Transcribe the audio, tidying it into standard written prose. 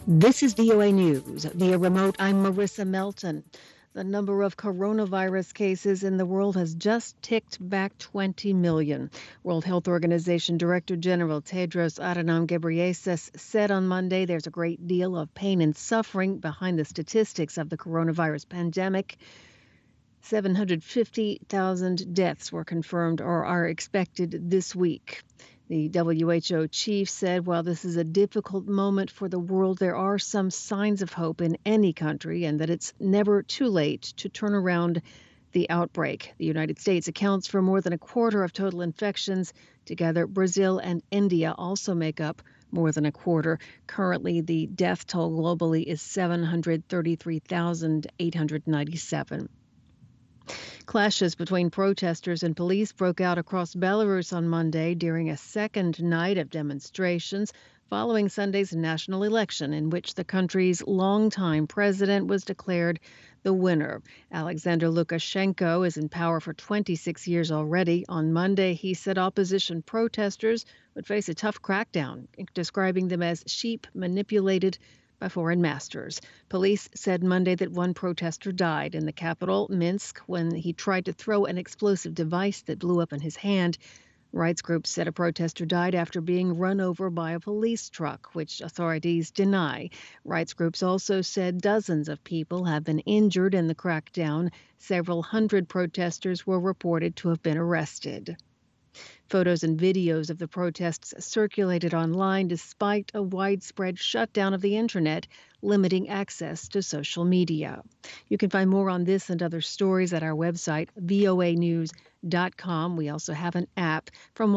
This is VOA News. Via remote, I'm Marissa Melton. The number of coronavirus cases in the world has just ticked back 20 million. World Health Organization Director General Tedros Adhanom Ghebreyesus said on Monday there's a great deal of pain and suffering behind the statistics of the coronavirus pandemic. 750,000 deaths were confirmed or are expected this week. The WHO chief said while this is a difficult moment for the world, there are some signs of hope in any country and that it's never too late to turn around the outbreak. The United States accounts for more than a quarter of total infections. Together, Brazil and India also make up more than a quarter. Currently, the death toll globally is 733,897. Clashes between protesters and police broke out across Belarus on Monday during a second night of demonstrations following Sunday's national election, in which the country's longtime president was declared the winner. Alexander Lukashenko is in power for 26 years already. On Monday, he said opposition protesters would face a tough crackdown, describing them as sheep manipulated by foreign masters. Police said Monday that one protester died in the capital, Minsk, when he tried to throw an explosive device that blew up in his hand. Rights groups said a protester died after being run over by a police truck, which authorities deny. Rights groups also said dozens of people have been injured in the crackdown. Several hundred protesters were reported to have been arrested. Photos and videos of the protests circulated online despite a widespread shutdown of the internet, limiting access to social media. You can find more on this and other stories at our website, voanews.com. We also have an app from